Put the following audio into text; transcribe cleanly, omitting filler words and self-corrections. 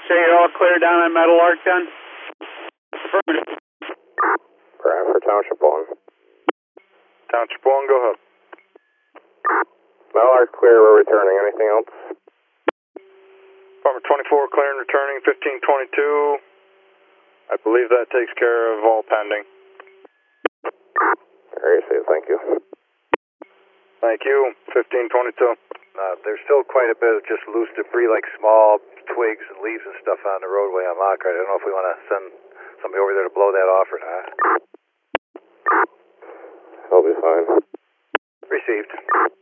say you're all clear down on Metal Arc then? Affirmative. For Township 1. Township 1, go ahead. Metal Arc clear, we're returning. Anything else? Department 24, clear and returning, 1522. I believe that takes care of all pending. Very safe, thank you. Thank you, 1522. There's still quite a bit of just loose debris, like small twigs and leaves and stuff on the roadway on Lockhart. I don't know if we want to send somebody over there to blow that off or not. I'll be fine. Received.